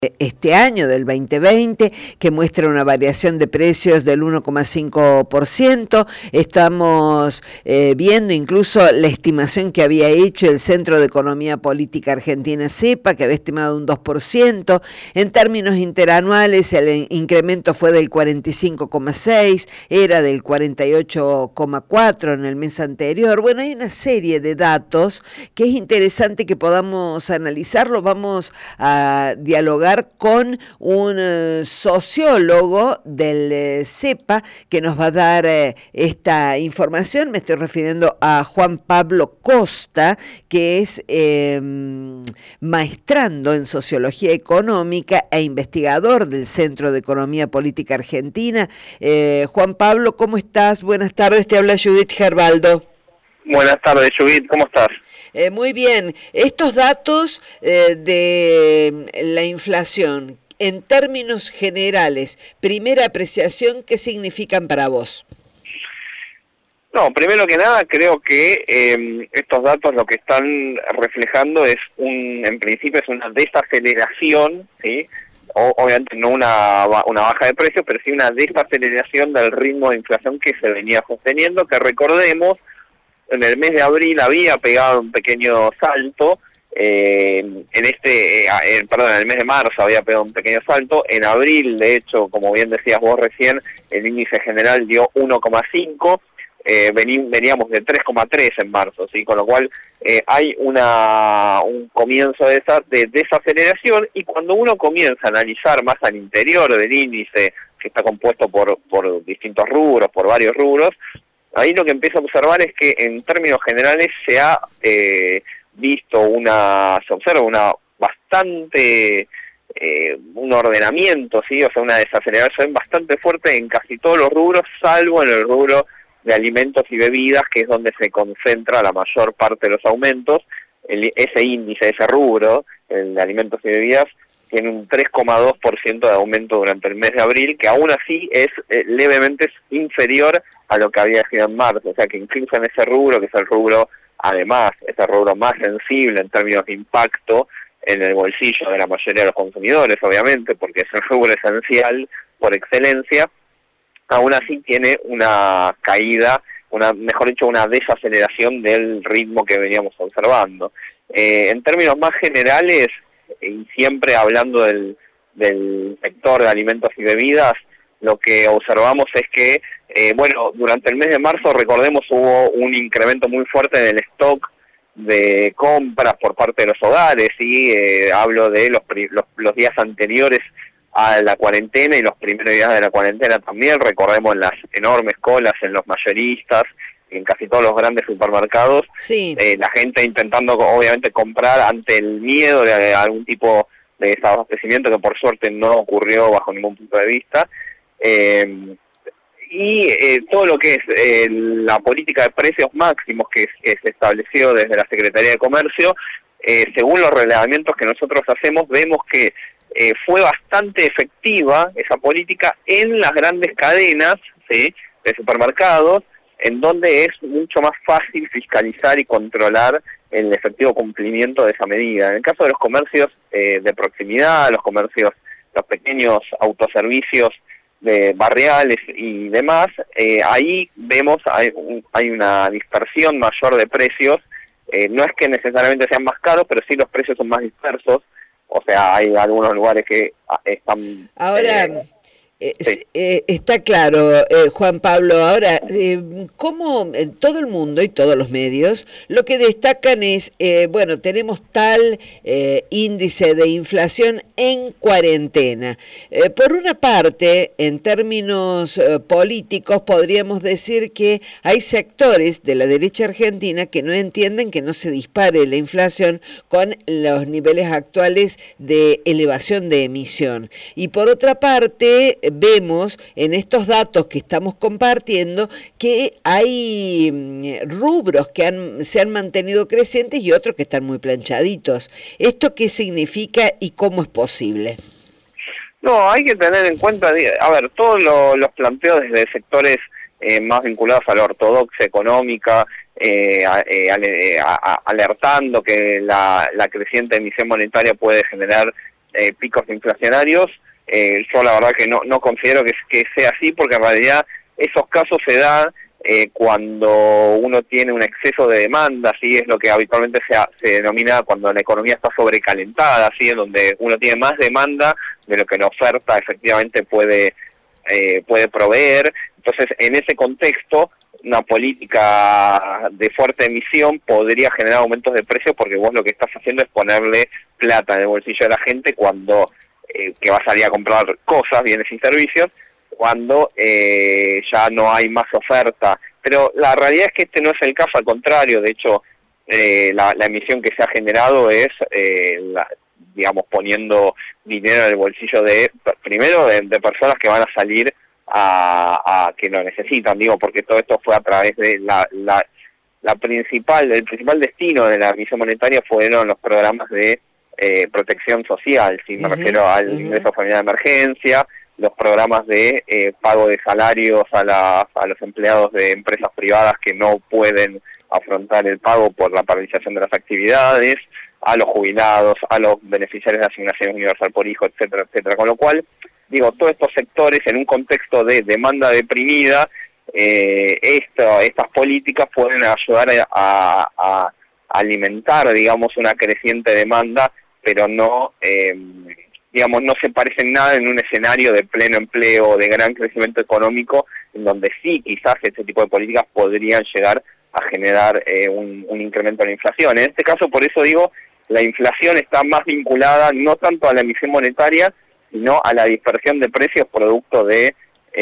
este año, del 2020, que muestra una variación de precios del 1,5%. Estamos viendo incluso la estimación que había hecho el Centro de Economía Política Argentina, CEPA, que había estimado un 2%. En términos interanuales, el incremento fue del 45,6%, era del 48,4% en el mes anterior. Bueno, hay una serie de datos que es interesante que podamos analizarlo. Vamos a dialogar con un sociólogo del CEPA que nos va a dar esta información. Me estoy refiriendo a Juan Pablo Costa, que es maestrando en Sociología Económica e investigador del Centro de Economía Política Argentina. Juan Pablo, ¿cómo estás? Buenas tardes, te habla Judith Gerbaldo. Buenas tardes, Judith, ¿cómo estás? Muy bien. Estos datos de la inflación, en términos generales, primera apreciación, ¿qué significan para vos? No, primero que nada, creo que estos datos lo que están reflejando es en principio es una desaceleración, ¿sí? Obviamente no una baja de precios, pero sí una desaceleración del ritmo de inflación que se venía sosteniendo, que recordemos, en el mes de abril había pegado un pequeño salto, en el mes de marzo había pegado un pequeño salto, en abril, de hecho, como bien decías vos recién, el índice general dio 1,5, veníamos de 3,3 en marzo, ¿sí? Con lo cual hay un comienzo de desaceleración, y cuando uno comienza a analizar más al interior del índice, que está compuesto por distintos rubros, por varios rubros, ahí lo que empieza a observar es que en términos generales se observa un ordenamiento, ¿sí? O sea, una desaceleración bastante fuerte en casi todos los rubros, salvo en el rubro de alimentos y bebidas, que es donde se concentra la mayor parte de los aumentos. Ese índice, ese rubro, el de alimentos y bebidas, tiene un 3,2% de aumento durante el mes de abril, que aún así es levemente inferior a lo que había sido en marzo. O sea que incluso en ese rubro, que es el rubro, además, es el rubro más sensible en términos de impacto en el bolsillo de la mayoría de los consumidores, obviamente, porque es el rubro esencial por excelencia, aún así tiene una caída, mejor dicho, una desaceleración del ritmo que veníamos observando. En términos más generales, y siempre hablando del sector de alimentos y bebidas, lo que observamos es que, durante el mes de marzo, recordemos, hubo un incremento muy fuerte en el stock de compras por parte de los hogares, y hablo de los días anteriores a la cuarentena y los primeros días de la cuarentena también. Recordemos las enormes colas en los mayoristas, en casi todos los grandes supermercados, sí. La gente intentando obviamente comprar ante el miedo de algún tipo de desabastecimiento, que por suerte no ocurrió bajo ningún punto de vista, todo lo que es la política de precios máximos que se estableció desde la Secretaría de Comercio, según los relevamientos que nosotros hacemos, vemos que fue bastante efectiva esa política en las grandes cadenas, ¿sí?, de supermercados, en donde es mucho más fácil fiscalizar y controlar el efectivo cumplimiento de esa medida. En el caso de los comercios de proximidad, los pequeños autoservicios barriales y demás, ahí vemos hay una dispersión mayor de precios. No es que necesariamente sean más caros, pero sí los precios son más dispersos. O sea, hay algunos lugares que están... Ahora... Sí. Está claro, Juan Pablo. Ahora, ¿cómo en todo el mundo y todos los medios lo que destacan es, tenemos tal índice de inflación en cuarentena? Por una parte, en términos políticos, podríamos decir que hay sectores de la derecha argentina que no entienden que no se dispare la inflación con los niveles actuales de elevación de emisión. Y por otra parte, vemos en estos datos que estamos compartiendo que hay rubros que se han mantenido crecientes y otros que están muy planchaditos. ¿Esto qué significa y cómo es posible? No, hay que tener en cuenta, todos los planteos desde sectores más vinculados a la ortodoxia económica, alertando que la creciente emisión monetaria puede generar picos inflacionarios. Yo la verdad que no considero que sea así, porque en realidad esos casos se dan cuando uno tiene un exceso de demanda, ¿sí? Es lo que habitualmente se denomina cuando la economía está sobrecalentada, ¿sí? En donde uno tiene más demanda de lo que la oferta efectivamente puede proveer. Entonces, en ese contexto, una política de fuerte emisión podría generar aumentos de precios, porque vos lo que estás haciendo es ponerle plata en el bolsillo de la gente cuando que va a salir a comprar cosas, bienes y servicios, cuando ya no hay más oferta. Pero la realidad es que este no es el caso, al contrario. De hecho, la emisión que se ha generado es, digamos, poniendo dinero en el bolsillo primero de personas que van a salir a que lo necesitan, digo, porque todo esto fue a través de el principal destino de la emisión monetaria fueron los programas de protección social, si me refiero al ingreso familiar de emergencia, los programas de pago de salarios a los empleados de empresas privadas que no pueden afrontar el pago por la paralización de las actividades, a los jubilados, a los beneficiarios de asignación universal por hijo, etcétera, etcétera. Con lo cual, digo, todos estos sectores en un contexto de demanda deprimida, estas políticas pueden ayudar a alimentar, digamos, una creciente demanda, pero no, digamos, no se parecen nada en un escenario de pleno empleo, de gran crecimiento económico, en donde sí quizás este tipo de políticas podrían llegar a generar un incremento en la inflación. En este caso, por eso digo, la inflación está más vinculada no tanto a la emisión monetaria, sino a la dispersión de precios producto de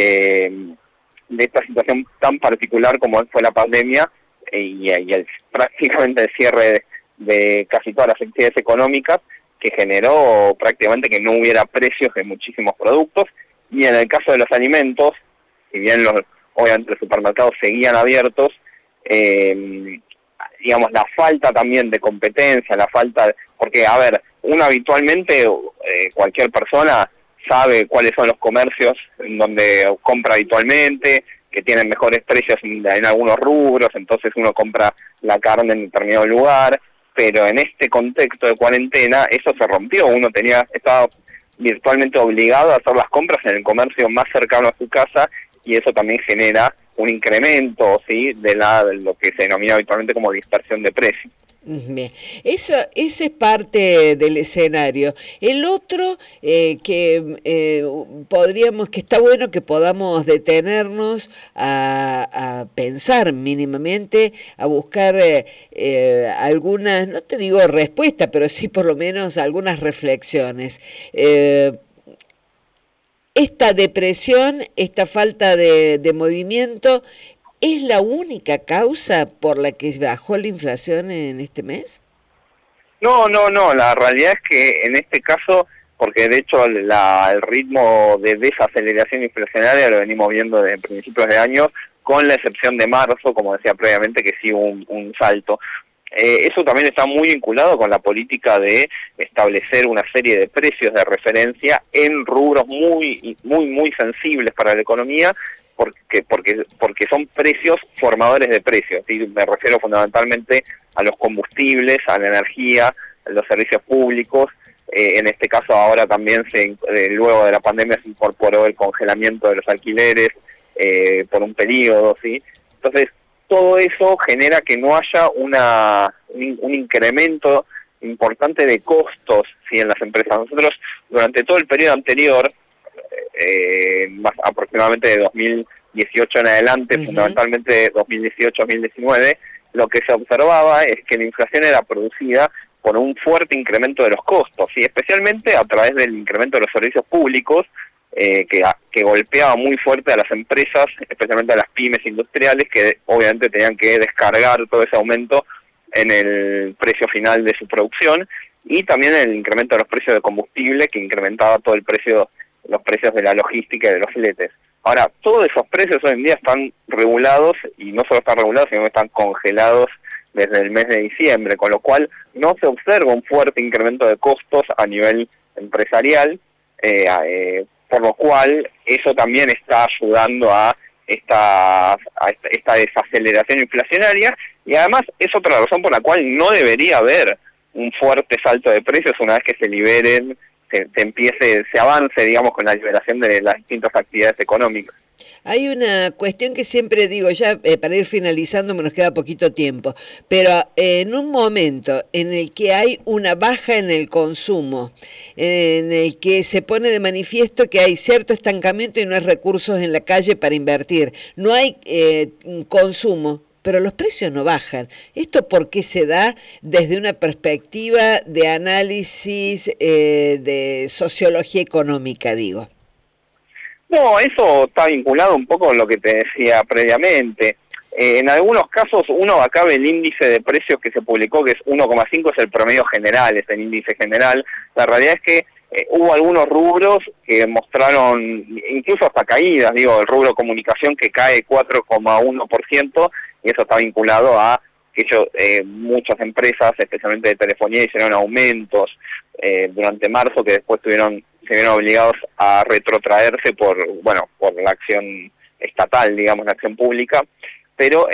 esta situación tan particular como fue la pandemia y prácticamente el cierre de casi todas las actividades económicas, que generó prácticamente que no hubiera precios de muchísimos productos. Y en el caso de los alimentos, si bien obviamente los supermercados seguían abiertos, digamos, la falta también de competencia, porque, a ver, uno habitualmente, cualquier persona sabe cuáles son los comercios en donde compra habitualmente, que tienen mejores precios en algunos rubros, entonces uno compra la carne en determinado lugar, pero en este contexto de cuarentena eso se rompió. Uno estaba virtualmente obligado a hacer las compras en el comercio más cercano a su casa, y eso también genera un incremento, ¿sí?, de lo que se denomina habitualmente como dispersión de precios. Bien. Ese es parte del escenario. El otro que está bueno que podamos detenernos a pensar mínimamente, a buscar algunas, no te digo respuestas, pero sí por lo menos algunas reflexiones. Esta depresión, esta falta de movimiento, ¿es la única causa por la que bajó la inflación en este mes? No, la realidad es que en este caso, porque de hecho el ritmo de desaceleración inflacionaria lo venimos viendo desde principios de año, con la excepción de marzo, como decía previamente, que sí hubo un salto. Eso también está muy vinculado con la política de establecer una serie de precios de referencia en rubros muy sensibles para la economía, porque son precios formadores de precios, ¿sí? Me refiero fundamentalmente a los combustibles, a la energía, a los servicios públicos. En este caso ahora también luego de la pandemia se incorporó el congelamiento de los alquileres por un periodo, ¿sí? Entonces, todo eso genera que no haya un incremento importante de costos, ¿sí?, en las empresas. Nosotros, durante todo el periodo anterior, más aproximadamente de 2018 en adelante, fundamentalmente de 2018-2019, lo que se observaba es que la inflación era producida por un fuerte incremento de los costos, y especialmente a través del incremento de los servicios públicos, que golpeaba muy fuerte a las empresas, especialmente a las pymes industriales, que obviamente tenían que descargar todo ese aumento en el precio final de su producción, y también el incremento de los precios de combustible, que incrementaba todo los precios de la logística y de los fletes. Ahora, todos esos precios hoy en día están regulados, y no solo están regulados, sino que están congelados desde el mes de diciembre, con lo cual no se observa un fuerte incremento de costos a nivel empresarial, por lo cual eso también está ayudando a esta desaceleración inflacionaria, y además es otra razón por la cual no debería haber un fuerte salto de precios una vez que se liberen se avance, digamos, con la liberación de las distintas actividades económicas. Hay una cuestión que siempre digo, ya para ir finalizando, nos queda poquito tiempo, pero en un momento en el que hay una baja en el consumo, en el que se pone de manifiesto que hay cierto estancamiento y no hay recursos en la calle para invertir, no hay consumo, pero los precios no bajan. ¿Esto por qué se da desde una perspectiva de análisis de sociología económica, digo? No, eso está vinculado un poco con lo que te decía previamente. En algunos casos uno acá ve el índice de precios que se publicó, que es 1,5, es el promedio general, es el índice general. La realidad es que hubo algunos rubros que mostraron incluso hasta caídas, digo, el rubro comunicación que cae 4,1%, y eso está vinculado a que muchas empresas, especialmente de telefonía, hicieron aumentos durante marzo que después se vieron obligados a retrotraerse por la acción estatal, digamos, la acción pública, pero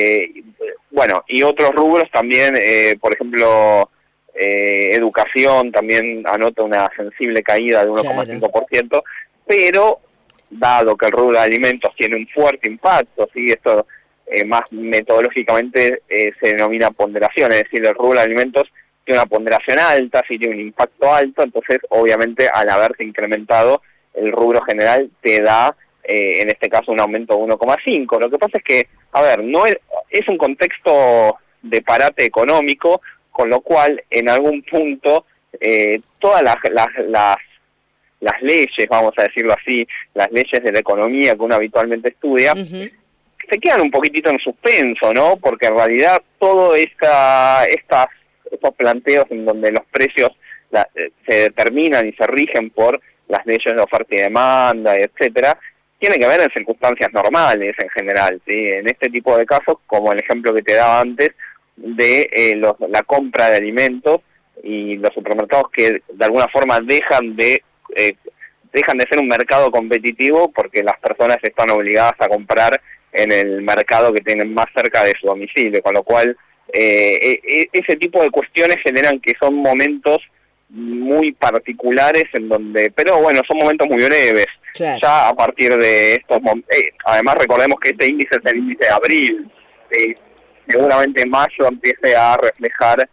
y otros rubros también, por ejemplo, educación también anota una sensible caída de 1,5%, pero dado que el rubro de alimentos tiene un fuerte impacto, ¿sí? Esto más metodológicamente se denomina ponderación, es decir, el rubro de alimentos tiene una ponderación alta, sí tiene un impacto alto, entonces obviamente al haberse incrementado el rubro general te da, en este caso, un aumento de 1,5. Lo que pasa es que, no es un contexto de parate económico, con lo cual en algún punto todas las leyes, vamos a decirlo así, las leyes de la economía que uno habitualmente estudia, se quedan un poquitito en suspenso, ¿no? Porque en realidad todo estos planteos en donde los precios se determinan y se rigen por las leyes de oferta y demanda, etcétera, tienen que ver en circunstancias normales en general, ¿sí? En este tipo de casos, como el ejemplo que te daba antes, de la compra de alimentos y los supermercados que de alguna forma dejan de ser un mercado competitivo porque las personas están obligadas a comprar en el mercado que tienen más cerca de su domicilio, con lo cual ese tipo de cuestiones generan que son momentos muy particulares en donde, pero bueno, son momentos muy breves. Claro. Ya a partir de estos momentos, además recordemos que este índice es el índice de abril, seguramente en mayo empiece a reflejar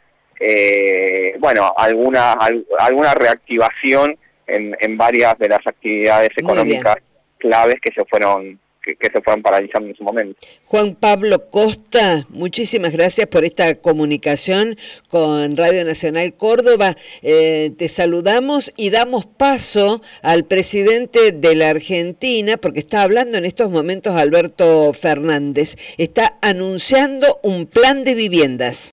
alguna reactivación en varias de las actividades económicas claves que se fueron paralizando en su momento. Juan Pablo Costa, muchísimas gracias por esta comunicación con Radio Nacional Córdoba. Te saludamos y damos paso al presidente de la Argentina, porque está hablando en estos momentos Alberto Fernández. Está anunciando un plan de viviendas.